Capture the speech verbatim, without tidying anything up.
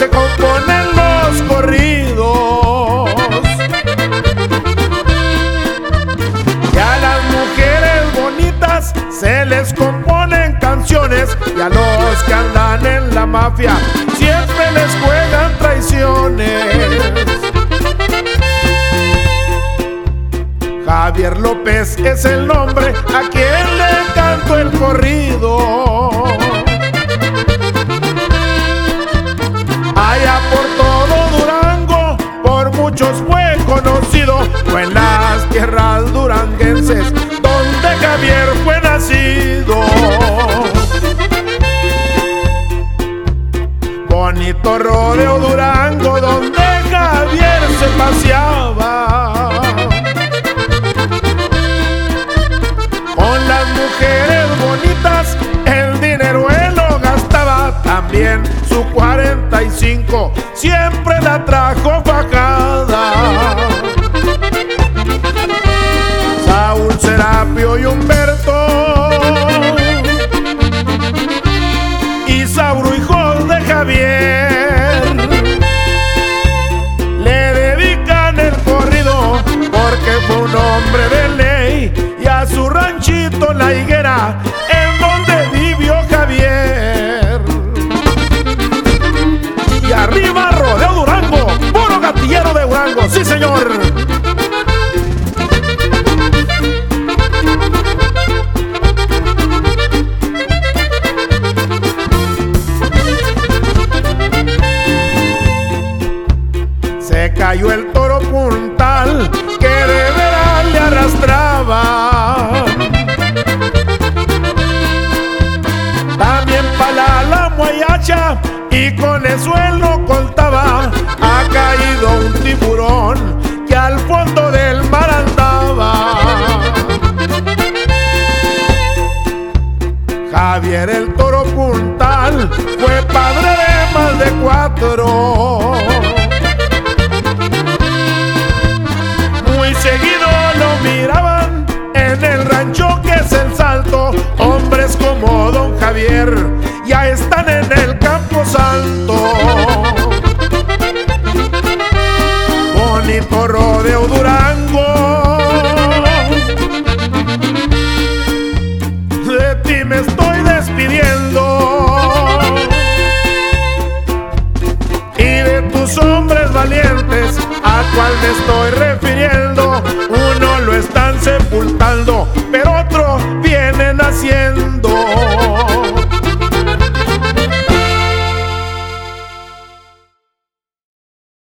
se componen los corridos. Y a las mujeres bonitas se les componen canciones, y a los que andan en la mafia siempre les juegan traiciones. Javier López es el nombre a quien le canto el corrido. Allá por todo Durango, por muchos fue conocido, fue en las tierras duranguenses donde Javier fue nacido. Bonito rodeo Durango donde Javier se paseaba. Con las mujeres bonitas el dinero él lo gastaba. También su cuarenta y cinco siempre la trajo fajada. Saúl, Serapio y Humberto, Isauro, hijos de Javier, le dedican el corrido porque fue un hombre de ley, y a su ranchito La Higuera en donde vivió Javier. Y arriba rodeo Durango, puro gatillero de Durango, sí señor. Se cayó el toro puntal que de veras le arrastraba. También pala la muayacha y con eso él lo contaba. Ha caído un tiburón que al fondo del mar andaba. Javier el toro puntal fue padre de más de cuatro. Muy seguido lo miraban en el rancho que es El Salto. Hombres como don Javier ya están en el Campo Santo. Bonito rodeo Durango, de ti me estoy despidiendo, y de tus hombres valientes a cuál me estoy refiriendo.